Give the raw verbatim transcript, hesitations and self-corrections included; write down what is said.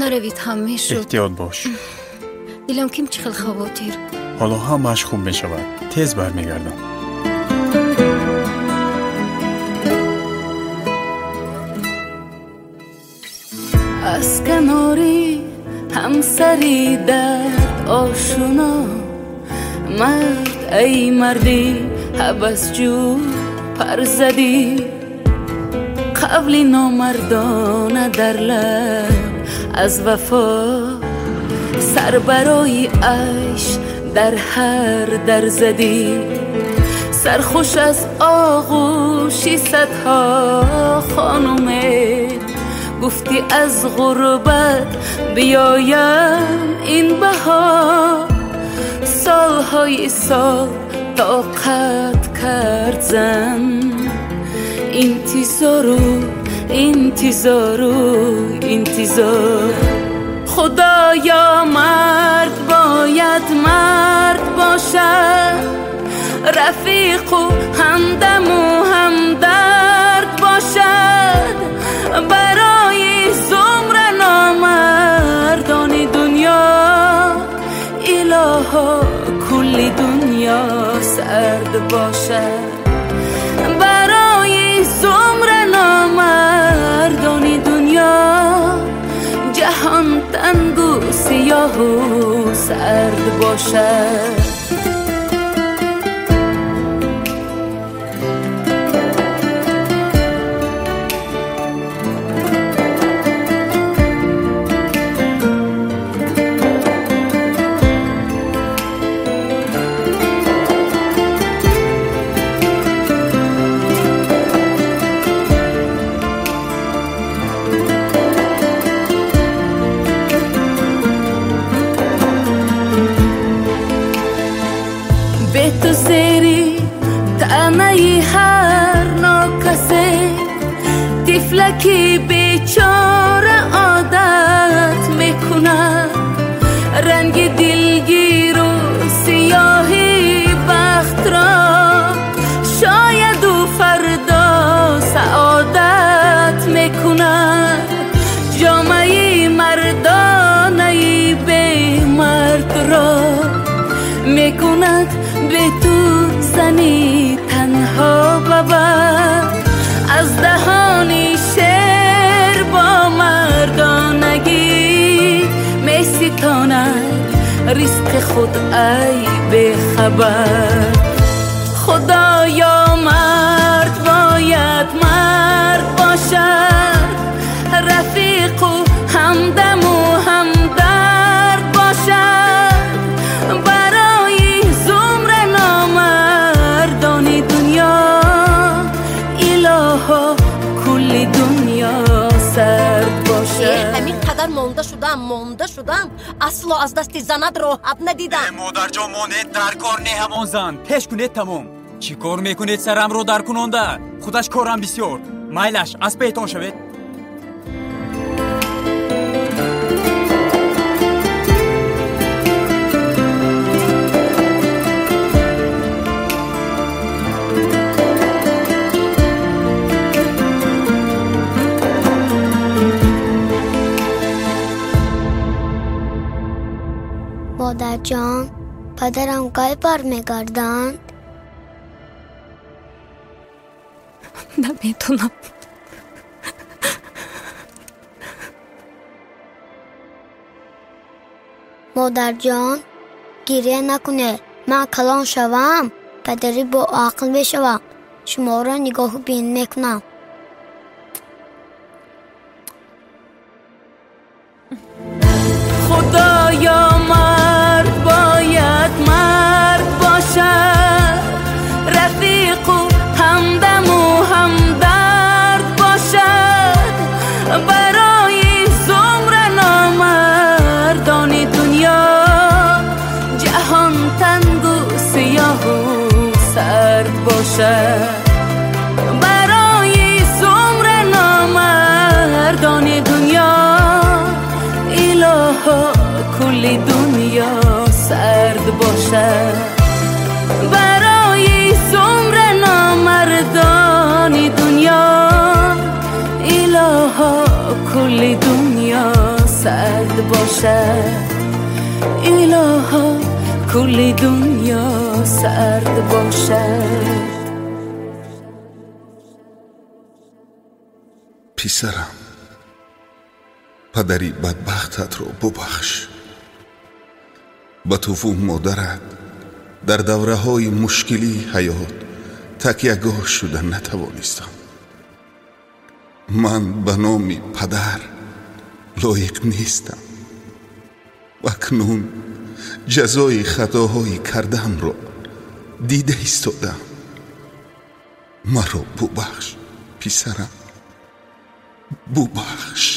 نروید همه شد. احتیاط باش. دیلم کم چخل خواتیر. حالا همش خوب می شود. تیز برمیگردم. از کناری همسری درد آشنا، مرد ای مردی حبس جو پر زدی، قبلی نامردانه در لب از وفا، سر برای عیش در هر در زدی، سرخوش از آغوشی صدها خانومه، گفتی از غربت بیایم این بهار، سالهای سال طاقت کرد زن، انتظارو انتظارو انتظار. خدایا مرد باید مرد باشد، رفیق و همدم و همدرد باشد، برای زمر نامردان دنیا الها کل دنیا سرد باشد، برای زمر نامردان دنیا جهان تنگ و سیاه و سرد باشد. به تو زیری تنهی هر ناکسه، طفلکی بیچاره عادت میکنه، رنگ دلگیر و سیاهی بخت را، شاید او فردا سعادت میکنه، جامعه مردانه به مرد را میکند به تو زنی تنها ببر، از دهانی شعر با مردانگی می ستاند رزق خود ای به خبر. خدایا مرد باید مرد باشد، رفیق و همدم و همدرد باشد، برای زمر نامردان دنیا الها کل دنیا سرد باشد. همین قدر مونده شدم مونده شدم اصلا از دست زند راحت ندیدم. مادر جان مانید در کار نه همان زن پیش کنید تمام. چی کار میکنید سرم رو در کنونده؟ خودش کارم بسیار مایلش از پیتان شوید. مادر جان پدرم گاهی بر میگردند؟ نمیتونم. مادر جان گریه نکنه، من کلان شوم پدری با عقل بشوم، شما را نگاه بین میکنم. خدایا مرد باید مرد باشد، رفیق و همدم و همدرد باشد، برای زمر نامردان دنیا جهان تنگ و سیاه و سرد باشد، برای زمر نامردان دنیا الها کل دنیا سرد باشد، برای زمر نامردان دنیا الها کل دنیا سرد باشد الها کل دنیا سرد باشد. پسرم، پدری بدبختت رو ببخش. با تو و مادرت در دوره های مشکلی حیات تکیه‌گاه شدن نتوانستم. من به نام پدر لایق نیستم. اکنون جزای خطاهای کردم را دیده ایستادم. مرا ببخش پسرم، ببخش.